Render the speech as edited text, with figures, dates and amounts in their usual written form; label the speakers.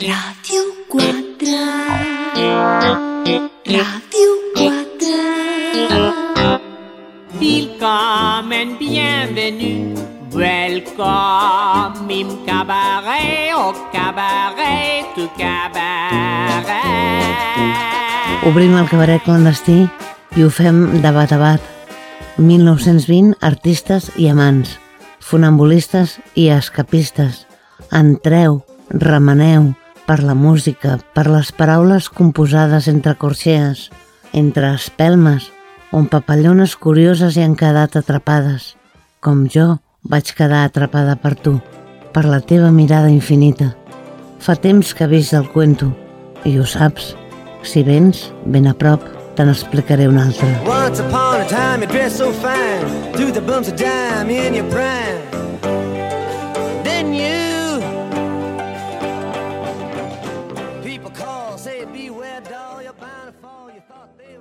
Speaker 1: Ràdio 4. Ràdio 4.
Speaker 2: Willkommen, bienvenue. Welcome im cabaret, au cabaret, tu cabaret.
Speaker 3: Obrim el cabaret clandestí i ho fem de bat a bat. 1920 artistes i amants, funambulistes i escapistes. Entreu, remeneu per la música, per les paraules composades entre corxees, entre espelmes, on papallones curioses hi han quedat atrapades, com jo vaig quedar atrapada per tu, per la teva mirada infinita. Fa temps que vist el cuento, i ho saps. Si vens, ben a prop, te n'explicaré un altre.
Speaker 4: Once upon a time you dressed so fine, threw the bumps of dime in your prime. Then you people call, say beware doll, you're bound to fall. You thought they